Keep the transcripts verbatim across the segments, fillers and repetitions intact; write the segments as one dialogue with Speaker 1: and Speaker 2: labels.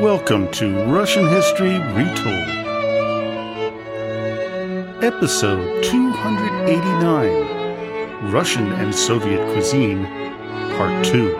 Speaker 1: Welcome to Russian History Retold, Episode two eighty-nine, Russian and Soviet Cuisine, Part two.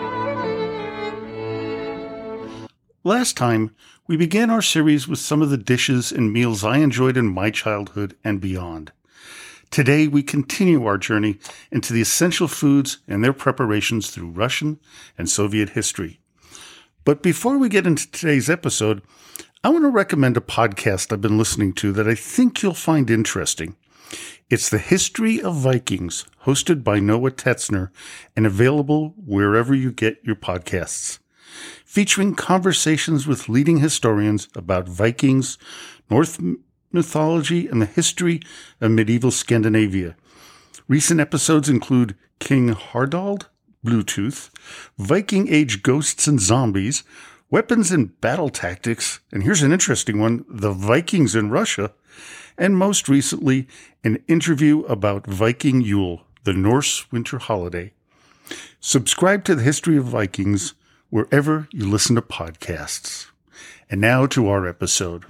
Speaker 1: Last time, we began our series with some of the dishes and meals I enjoyed in my childhood and beyond. Today, we continue our journey into the essential foods and their preparations through Russian and Soviet history. But before we get into today's episode, I want to recommend a podcast I've been listening to that I think you'll find interesting. It's The History of Vikings, hosted by Noah Tetzner and available wherever you get your podcasts. Featuring conversations with leading historians about Vikings, Norse mythology, and the history of medieval Scandinavia. Recent episodes include King Harald, Bluetooth, Viking Age ghosts and zombies, weapons and battle tactics, and here's an interesting one, the Vikings in Russia, and most recently, an interview about Viking Yule, the Norse winter holiday. Subscribe to the History of Vikings wherever you listen to podcasts. And now to our episode.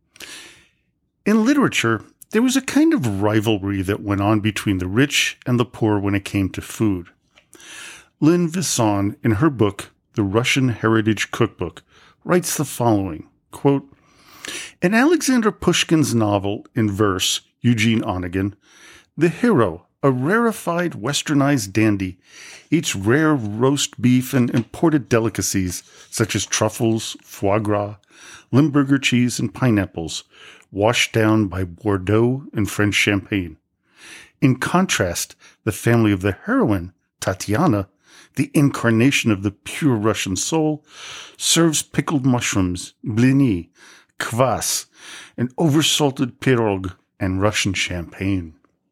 Speaker 1: In literature, there was a kind of rivalry that went on between the rich and the poor when it came to food. Lynn Visson, in her book, The Russian Heritage Cookbook, writes the following, quote, in Alexander Pushkin's novel in verse, Eugene Onegin, the hero, a rarefied westernized dandy, eats rare roast beef and imported delicacies such as truffles, foie gras, Limburger cheese, and pineapples, washed down by Bordeaux and French champagne. In contrast, the family of the heroine, Tatiana, the incarnation of the pure Russian soul, serves pickled mushrooms, blini, kvass, an oversalted pirog, and Russian champagne.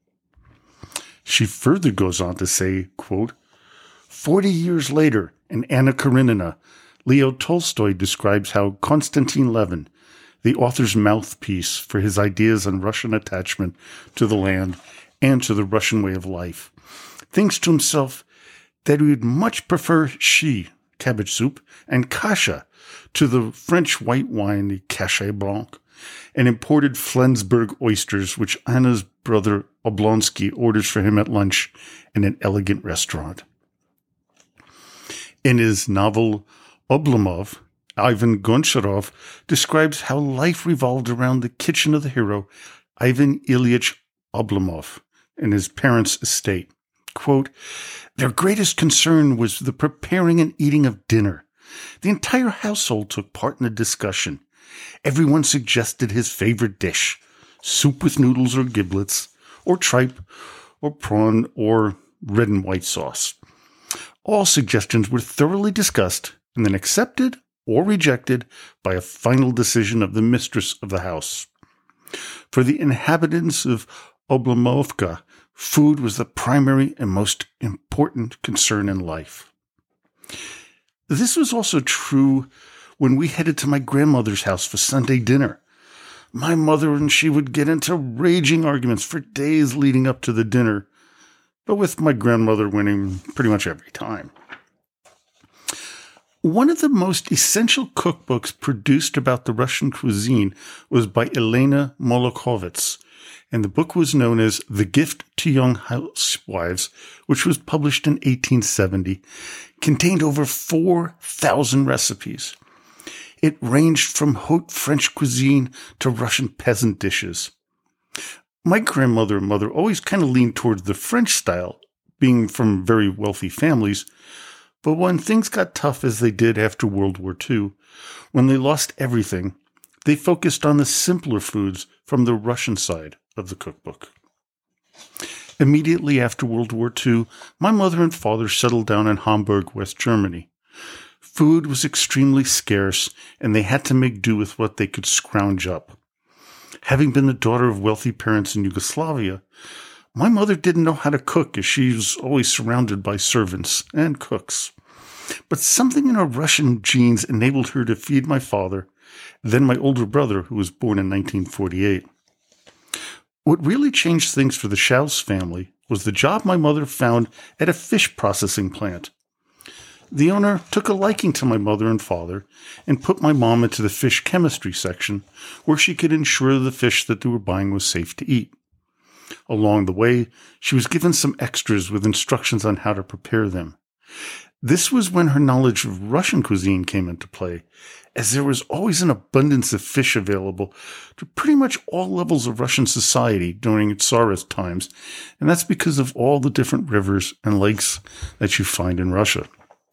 Speaker 1: She further goes on to say, quote, Forty years later, in Anna Karenina, Leo Tolstoy describes how Konstantin Levin, the author's mouthpiece for his ideas on Russian attachment to the land and to the Russian way of life, thinks to himself that he would much prefer shi, cabbage soup, and kasha to the French white wine, the cachet blanc, and imported Flensburg oysters, which Anna's brother Oblonsky orders for him at lunch in an elegant restaurant. In his novel Oblomov, Ivan Goncharov describes how life revolved around the kitchen of the hero, Ivan Ilyich Oblomov, and his parents' estate. Quote, their greatest concern was the preparing and eating of dinner. The entire household took part in the discussion. Everyone suggested his favorite dish, soup with noodles or giblets, or tripe, or prawn, or red and white sauce. All suggestions were thoroughly discussed and then accepted or rejected by a final decision of the mistress of the house. For the inhabitants of Oblomovka, food was the primary and most important concern in life. This was also true when we headed to my grandmother's house for Sunday dinner. My mother and she would get into raging arguments for days leading up to the dinner, but with my grandmother winning pretty much every time. One of the most essential cookbooks produced about the Russian cuisine was by Elena Molokhovets, and the book was known as The Gift to Young Housewives, which was published in eighteen seventy, contained over four thousand recipes. It ranged from haute French cuisine to Russian peasant dishes. My grandmother and mother always kind of leaned towards the French style, being from very wealthy families, but when things got tough as they did after World War Two, when they lost everything, they focused on the simpler foods from the Russian side of the cookbook. Immediately after World War Two, my mother and father settled down in Hamburg, West Germany. Food was extremely scarce, and they had to make do with what they could scrounge up. Having been the daughter of wealthy parents in Yugoslavia, my mother didn't know how to cook as she was always surrounded by servants and cooks. But something in her Russian genes enabled her to feed my father, then my older brother, who was born in nineteen forty-eight. What really changed things for the Schaus family was the job my mother found at a fish processing plant. The owner took a liking to my mother and father and put my mom into the fish chemistry section where she could ensure the fish that they were buying was safe to eat. Along the way, she was given some extras with instructions on how to prepare them. This was when her knowledge of Russian cuisine came into play, as there was always an abundance of fish available to pretty much all levels of Russian society during its Tsarist times, and that's because of all the different rivers and lakes that you find in Russia.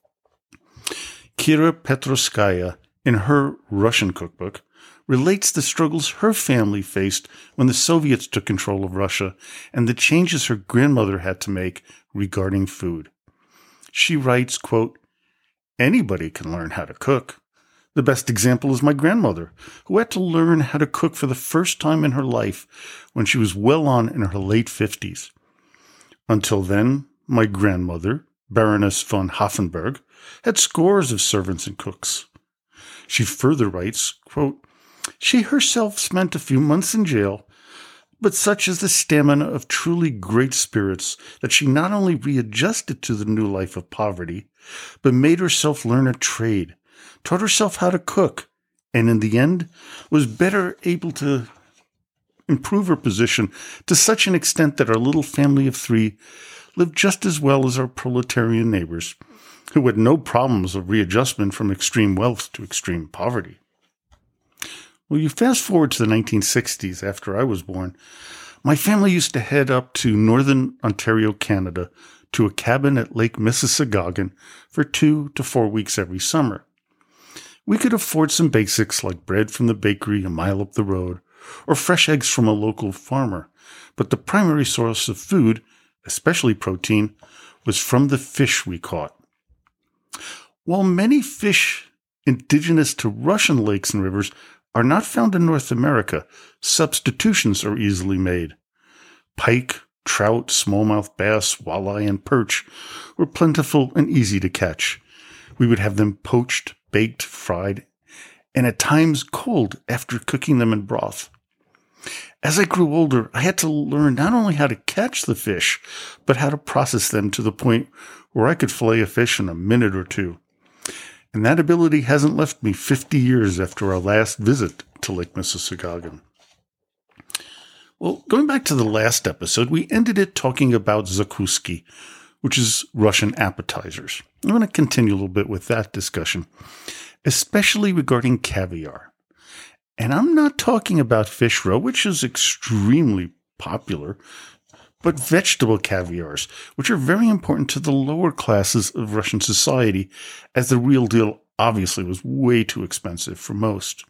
Speaker 1: Kira Petrovskaya, in her Russian cookbook, relates the struggles her family faced when the Soviets took control of Russia and the changes her grandmother had to make regarding food. She writes, quote, "Anybody can learn how to cook. The best example is my grandmother, who had to learn how to cook for the first time in her life when she was well on in her late fifties. Until then, my grandmother, Baroness von Hoffenberg, had scores of servants and cooks." She further writes, quote, "She herself spent a few months in jail, but such is the stamina of truly great spirits that she not only readjusted to the new life of poverty, but made herself learn a trade, taught herself how to cook, and in the end was better able to improve her position to such an extent that our little family of three lived just as well as our proletarian neighbors, who had no problems of readjustment from extreme wealth to extreme poverty." Well, you fast forward to the nineteen sixties, after I was born, my family used to head up to northern Ontario, Canada, to a cabin at Lake Mississauga for two to four weeks every summer. We could afford some basics like bread from the bakery a mile up the road, or fresh eggs from a local farmer, but the primary source of food, especially protein, was from the fish we caught. While many fish indigenous to Russian lakes and rivers are not found in North America, substitutions are easily made. Pike, trout, smallmouth bass, walleye, and perch were plentiful and easy to catch. We would have them poached, baked, fried, and at times cold after cooking them in broth. As I grew older, I had to learn not only how to catch the fish, but how to process them to the point where I could fillet a fish in a minute or two. And that ability hasn't left me fifty years after our last visit to Lake Mississauga. Well, going back to the last episode, we ended it talking about zakuski, which is Russian appetizers. I'm going to continue a little bit with that discussion, especially regarding caviar. And I'm not talking about fish roe, which is extremely popular, but vegetable caviars, which are very important to the lower classes of Russian society, as the real deal obviously was way too expensive for most.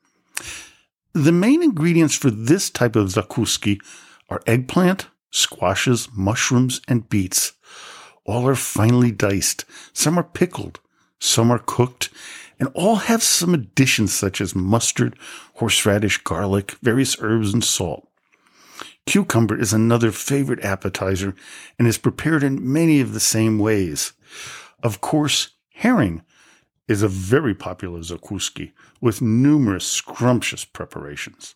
Speaker 1: The main ingredients for this type of zakuski are eggplant, squashes, mushrooms, and beets. All are finely diced. Some are pickled. Some are cooked. And all have some additions such as mustard, horseradish, garlic, various herbs, and salt. Cucumber is another favorite appetizer and is prepared in many of the same ways. Of course, herring is a very popular zakuski with numerous scrumptious preparations.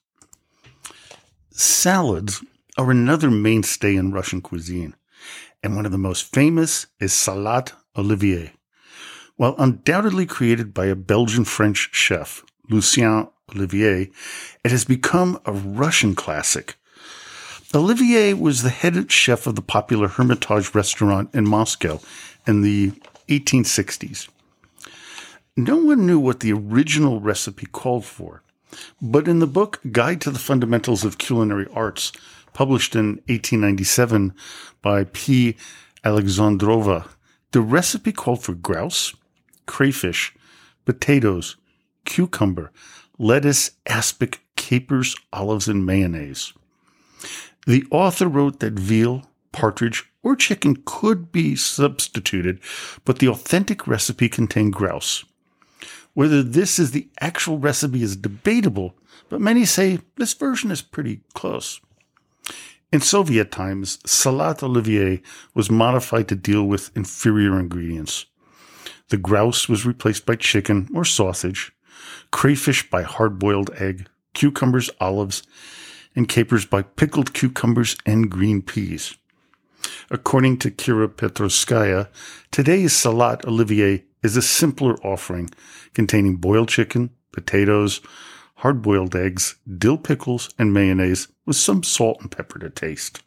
Speaker 1: Salads are another mainstay in Russian cuisine, and one of the most famous is Salade Olivier. While undoubtedly created by a Belgian-French chef, Lucien Olivier, it has become a Russian classic. Olivier was the head chef of the popular Hermitage restaurant in Moscow in the eighteen sixties. No one knew what the original recipe called for, but in the book Guide to the Fundamentals of Culinary Arts, published in eighteen ninety-seven by P. Alexandrova, the recipe called for grouse, crayfish, potatoes, cucumber, lettuce, aspic, capers, olives, and mayonnaise. The author wrote that veal, partridge, or chicken could be substituted, but the authentic recipe contained grouse. Whether this is the actual recipe is debatable, but many say this version is pretty close. In Soviet times, Salade Olivier was modified to deal with inferior ingredients. The grouse was replaced by chicken or sausage, crayfish by hard-boiled egg, cucumbers, olives, and capers by pickled cucumbers and green peas. According to Kira Petrovskaya, today's Salat Olivier is a simpler offering containing boiled chicken, potatoes, hard-boiled eggs, dill pickles, and mayonnaise with some salt and pepper to taste.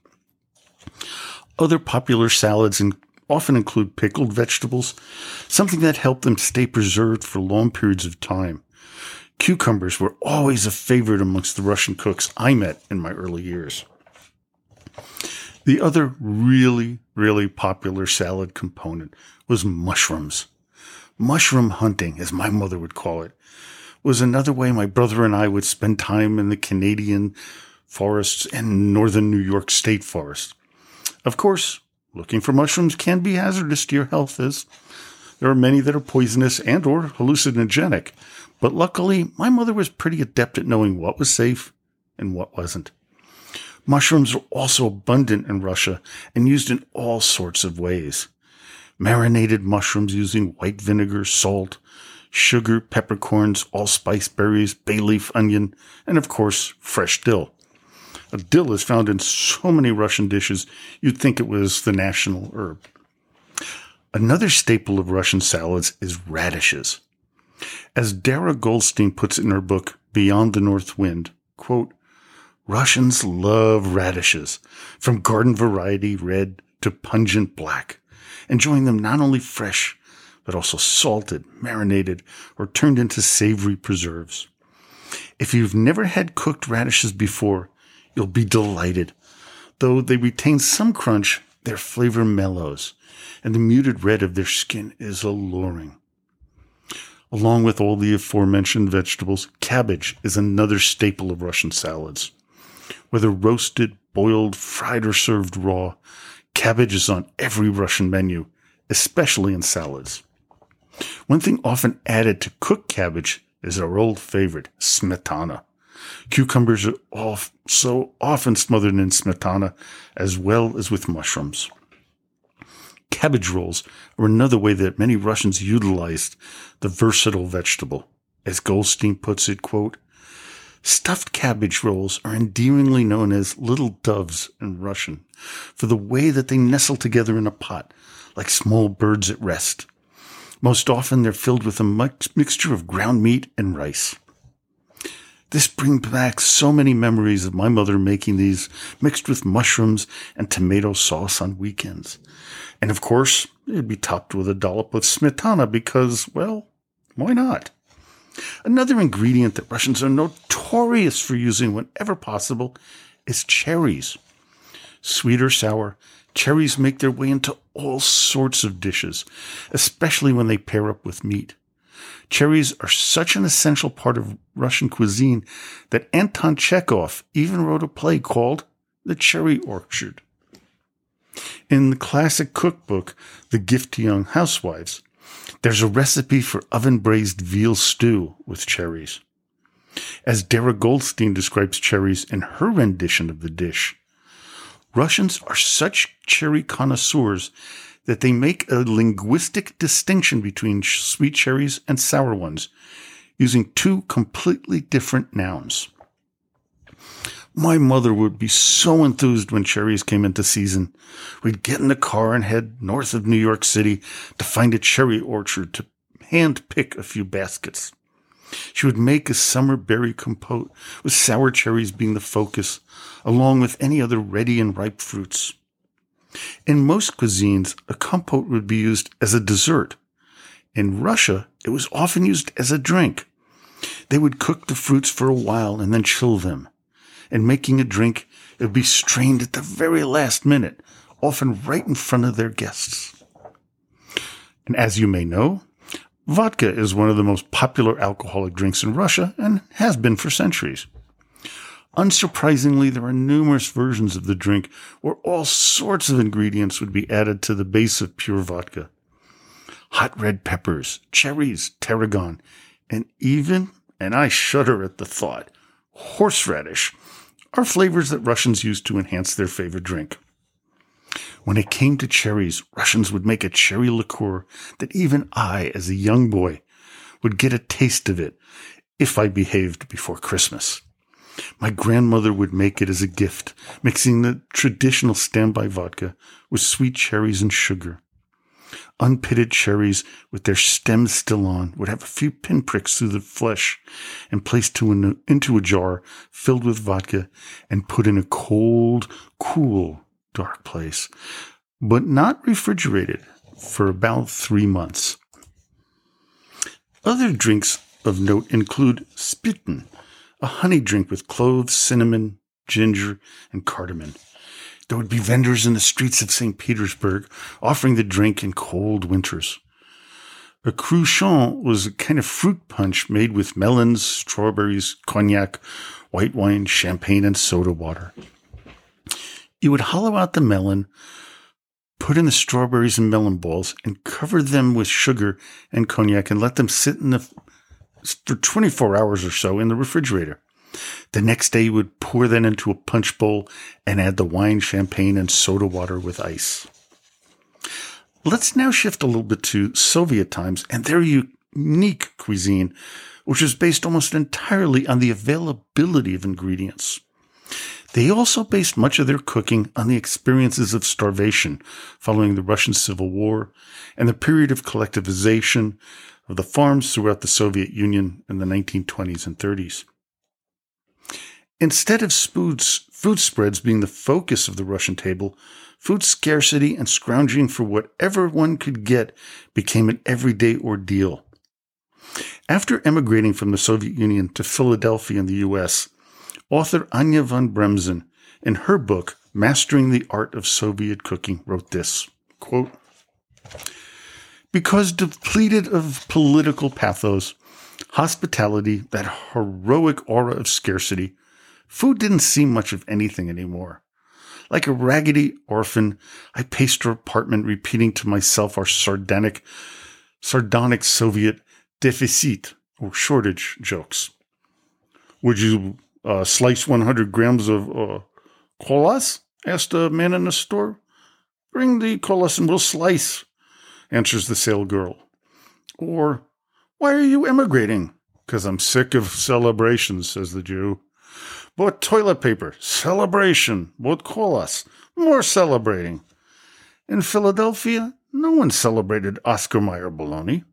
Speaker 1: Other popular salads in, often include pickled vegetables, something that helped them stay preserved for long periods of time. Cucumbers were always a favorite amongst the Russian cooks I met in my early years. The other really, really popular salad component was mushrooms. Mushroom hunting, as my mother would call it, was another way my brother and I would spend time in the Canadian forests and northern New York State forest. Of course, looking for mushrooms can be hazardous to your health, as there are many that are poisonous and or hallucinogenic. But luckily, my mother was pretty adept at knowing what was safe and what wasn't. Mushrooms are also abundant in Russia and used in all sorts of ways. Marinated mushrooms using white vinegar, salt, sugar, peppercorns, allspice berries, bay leaf, onion, and of course, fresh dill. A dill is found in so many Russian dishes, you'd think it was the national herb. Another staple of Russian salads is radishes. As Dara Goldstein puts it in her book, Beyond the North Wind, quote, Russians love radishes, from garden variety red to pungent black, enjoying them not only fresh, but also salted, marinated, or turned into savory preserves. If you've never had cooked radishes before, you'll be delighted. Though they retain some crunch, their flavor mellows, and the muted red of their skin is alluring. Along with all the aforementioned vegetables, cabbage is another staple of Russian salads. Whether roasted, boiled, fried, or served raw, cabbage is on every Russian menu, especially in salads. One thing often added to cooked cabbage is our old favorite, smetana. Cucumbers are also often smothered in smetana, as well as with mushrooms. Cabbage rolls are another way that many Russians utilized the versatile vegetable. As Goldstein puts it, quote, stuffed cabbage rolls are endearingly known as little doves in Russian for the way that they nestle together in a pot, like small birds at rest. Most often they're filled with a mixture of ground meat and rice. This brings back so many memories of my mother making these mixed with mushrooms and tomato sauce on weekends. And of course, it'd be topped with a dollop of smetana because, well, why not? Another ingredient that Russians are notorious for using whenever possible is cherries. Sweet or sour, cherries make their way into all sorts of dishes, especially when they pair up with meat. Cherries are such an essential part of Russian cuisine that Anton Chekhov even wrote a play called The Cherry Orchard. In the classic cookbook, The Gift to Young Housewives, there's a recipe for oven-braised veal stew with cherries. As Dara Goldstein describes cherries in her rendition of the dish, Russians are such cherry connoisseurs that they make a linguistic distinction between sweet cherries and sour ones, using two completely different nouns. My mother would be so enthused when cherries came into season. We'd get in the car and head north of New York City to find a cherry orchard to hand pick a few baskets. She would make a summer berry compote, with sour cherries being the focus, along with any other ready and ripe fruits. In most cuisines, a compote would be used as a dessert. In Russia, it was often used as a drink. They would cook the fruits for a while and then chill them. In making a drink, it would be strained at the very last minute, often right in front of their guests. And as you may know, vodka is one of the most popular alcoholic drinks in Russia and has been for centuries. Unsurprisingly, there are numerous versions of the drink where all sorts of ingredients would be added to the base of pure vodka. Hot red peppers, cherries, tarragon, and even, and I shudder at the thought, horseradish are flavors that Russians used to enhance their favorite drink. When it came to cherries, Russians would make a cherry liqueur that even I, as a young boy, would get a taste of it if I behaved before Christmas. My grandmother would make it as a gift, mixing the traditional standby vodka with sweet cherries and sugar. Unpitted cherries with their stems still on would have a few pinpricks through the flesh and placed to an, into a jar filled with vodka and put in a cold, cool, dark place, but not refrigerated for about three months. Other drinks of note include spitten, a honey drink with cloves, cinnamon, ginger, and cardamom. There would be vendors in the streets of Saint Petersburg offering the drink in cold winters. A cruchon was a kind of fruit punch made with melons, strawberries, cognac, white wine, champagne, and soda water. You would hollow out the melon, put in the strawberries and melon balls, and cover them with sugar and cognac and let them sit in the for twenty-four hours or so in the refrigerator. The next day, you would pour that into a punch bowl and add the wine, champagne, and soda water with ice. Let's now shift a little bit to Soviet times and their unique cuisine, which is based almost entirely on the availability of ingredients. They also based much of their cooking on the experiences of starvation following the Russian Civil War and the period of collectivization of the farms throughout the Soviet Union in the nineteen twenties and thirties. Instead of foods, food spreads being the focus of the Russian table, food scarcity and scrounging for whatever one could get became an everyday ordeal. After emigrating from the Soviet Union to Philadelphia in the U S, author Anya von Bremzen, in her book, Mastering the Art of Soviet Cooking, wrote this, quote, "Because depleted of political pathos, hospitality, that heroic aura of scarcity, food didn't seem much of anything anymore. Like a raggedy orphan, I paced her apartment repeating to myself our sardonic, sardonic Soviet deficit, or shortage, jokes. Would you uh, slice one hundred grams of uh, kolas? Asked a man in the store. Bring the kolas and we'll slice, answers the sale girl. Or, why are you emigrating? Because I'm sick of celebrations, says the Jew. Bought toilet paper, celebration. Bought kolas, more celebrating. In Philadelphia, no one celebrated Oscar Mayer bologna.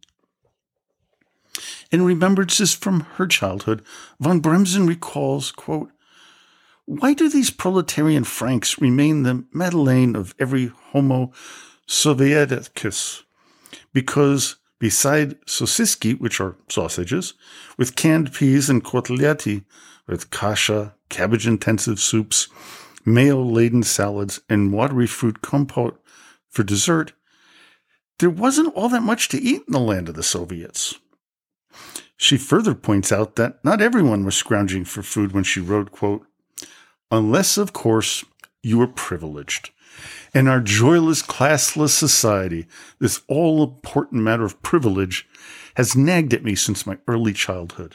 Speaker 1: In remembrances from her childhood, von Bremzen recalls, quote, "Why do these proletarian Franks remain the Madeleine of every homo sovieticus? Because beside sosiski, which are sausages, with canned peas and kotleti, with kasha, cabbage-intensive soups, mayo-laden salads, and watery fruit compote for dessert, there wasn't all that much to eat in the land of the Soviets." She further points out that not everyone was scrounging for food when she wrote, quote, "Unless, of course, you were privileged. In our joyless, classless society, this all-important matter of privilege has nagged at me since my early childhood."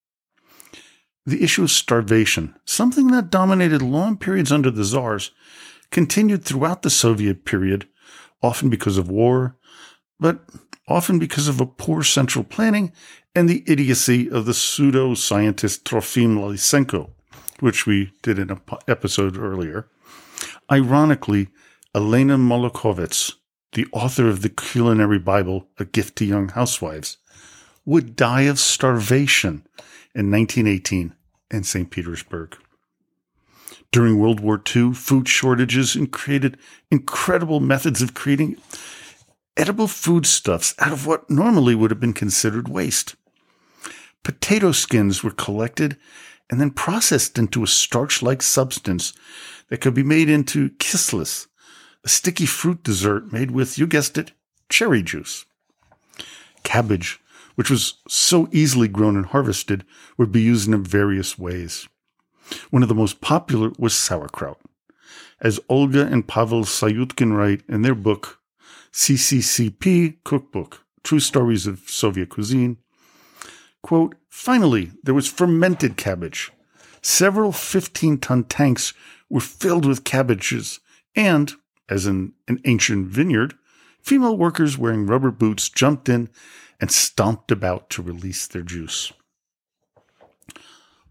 Speaker 1: The issue of starvation, something that dominated long periods under the Tsars, continued throughout the Soviet period, often because of war, but often because of a poor central planning and the idiocy of the pseudo-scientist Trofim Lysenko, which we did in an episode earlier. Ironically, Elena Molokovets, the author of the Culinary Bible, A Gift to Young Housewives, would die of starvation in nineteen eighteen in Saint Petersburg. During World War Two, food shortages created incredible methods of creating edible foodstuffs out of what normally would have been considered waste. Potato skins were collected and then processed into a starch-like substance that could be made into kislis, a sticky fruit dessert made with, you guessed it, cherry juice. Cabbage, which was so easily grown and harvested, would be used in various ways. One of the most popular was sauerkraut. As Olga and Pavel Sayutkin write in their book, C C C P Cookbook, True Stories of Soviet Cuisine, quote, "Finally, there was fermented cabbage. Several fifteen-ton tanks were filled with cabbages, and, as in an ancient vineyard, female workers wearing rubber boots jumped in and stomped about to release their juice."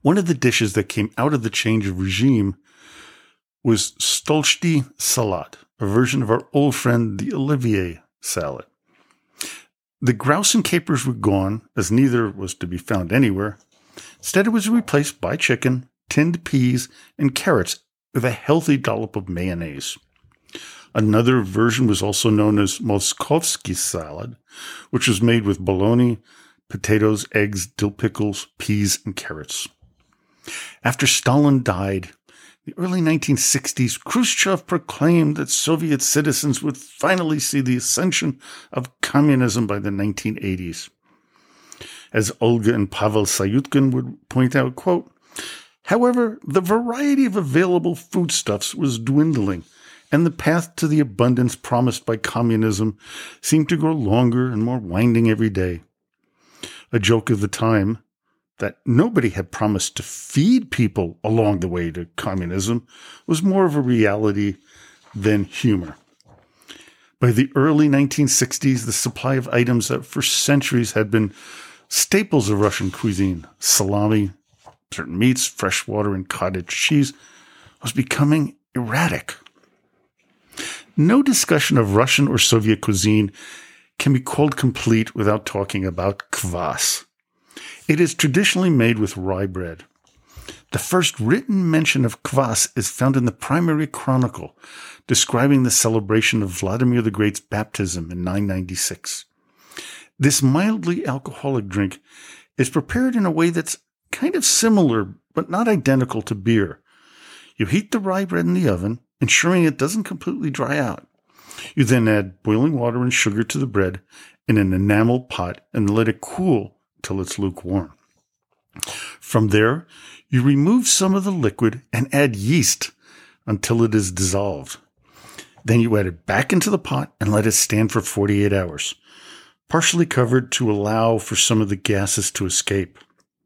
Speaker 1: One of the dishes that came out of the change of regime was stolchty salad, a version of our old friend the Olivier salad. The grouse and capers were gone, as neither was to be found anywhere. Instead, it was replaced by chicken, tinned peas, and carrots with a healthy dollop of mayonnaise. Another version was also known as Moskovsky salad, which was made with bologna, potatoes, eggs, dill pickles, peas, and carrots. After Stalin died, in the early nineteen sixties, Khrushchev proclaimed that Soviet citizens would finally see the ascension of communism by the nineteen eighties. As Olga and Pavel Sayutkin would point out, quote, however, the variety of available foodstuffs was dwindling, and the path to the abundance promised by communism seemed to grow longer and more winding every day. A joke of the time that nobody had promised to feed people along the way to communism was more of a reality than humor. By the early nineteen sixties, the supply of items that for centuries had been staples of Russian cuisine, salami, certain meats, fresh water, and cottage cheese, was becoming erratic. No discussion of Russian or Soviet cuisine can be called complete without talking about kvass. It is traditionally made with rye bread. The first written mention of kvass is found in the Primary Chronicle, describing the celebration of Vladimir the Great's baptism in nine ninety-six. This mildly alcoholic drink is prepared in a way that's kind of similar, but not identical to beer. You heat the rye bread in the oven, ensuring it doesn't completely dry out. You then add boiling water and sugar to the bread in an enamel pot and let it cool till it's lukewarm. From there, you remove some of the liquid and add yeast until it is dissolved. Then you add it back into the pot and let it stand for forty-eight hours, partially covered to allow for some of the gases to escape.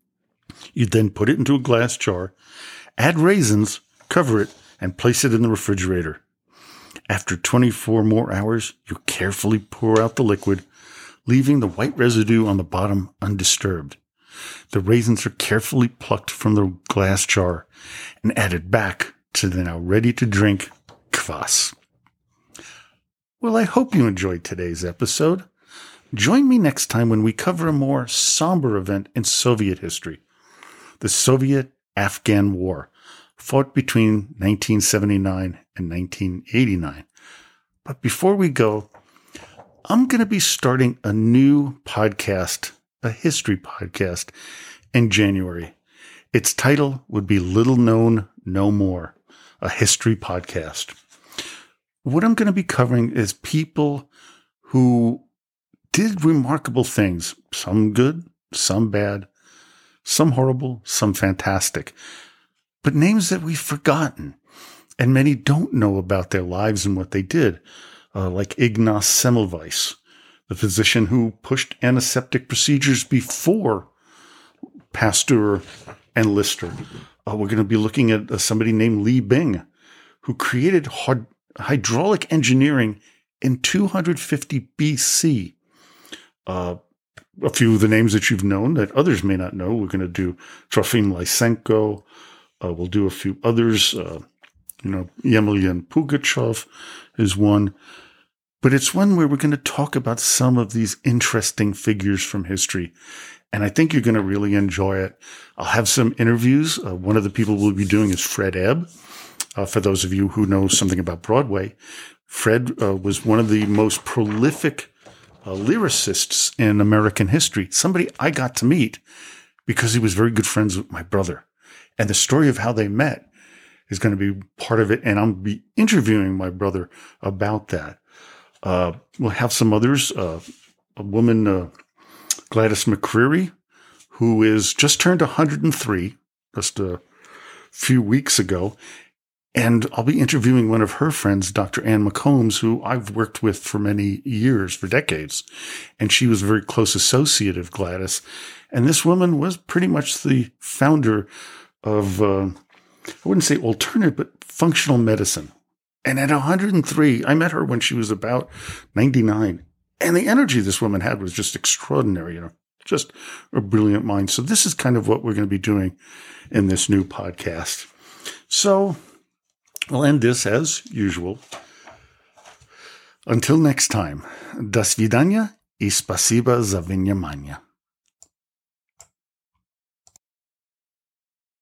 Speaker 1: You then put it into a glass jar, add raisins, cover it, and place it in the refrigerator. After twenty-four more hours, you carefully pour out the liquid, leaving the white residue on the bottom undisturbed. The raisins are carefully plucked from the glass jar and added back to the now ready-to-drink kvass. Well, I hope you enjoyed today's episode. Join me next time when we cover a more somber event in Soviet history, the Soviet-Afghan War, fought between nineteen seventy-nine and nineteen eighty-nine. But before we go, I'm going to be starting a new podcast, a history podcast, in January. Its title would be Little Known, No More, a history podcast. What I'm going to be covering is people who did remarkable things, some good, some bad, some horrible, some fantastic, but names that we've forgotten, and many don't know about their lives and what they did. Uh, like Ignaz Semmelweis, the physician who pushed antiseptic procedures before Pasteur and Lister. Uh, we're going to be looking at uh, somebody named Li Bing, who created hard- hydraulic engineering in two hundred fifty B C. Uh, a few of the names that you've known that others may not know. We're going to do Trofim Lysenko. Uh, we'll do a few others. Uh, you know, Yemelyan Pugachev is one. But it's one where we're going to talk about some of these interesting figures from history. And I think you're going to really enjoy it. I'll have some interviews. Uh, one of the people we'll be doing is Fred Ebb. Uh, for those of you who know something about Broadway, Fred uh, was one of the most prolific uh, lyricists in American history. Somebody I got to meet because he was very good friends with my brother. And the story of how they met is going to be part of it. And I'll be interviewing my brother about that. Uh, we'll have some others, uh, a woman, uh, Gladys McCreary, who is just turned one hundred three, just a few weeks ago. And I'll be interviewing one of her friends, Doctor Ann McCombs, who I've worked with for many years, for decades. And she was a very close associate of Gladys. And this woman was pretty much the founder of, uh, I wouldn't say alternative, but functional medicine. And at one hundred three, I met her when she was about ninety-nine. And the energy this woman had was just extraordinary. You know, just a brilliant mind. So this is kind of what we're going to be doing in this new podcast. So I'll end this as usual. Until next time, до свидания и спасибо за внимание.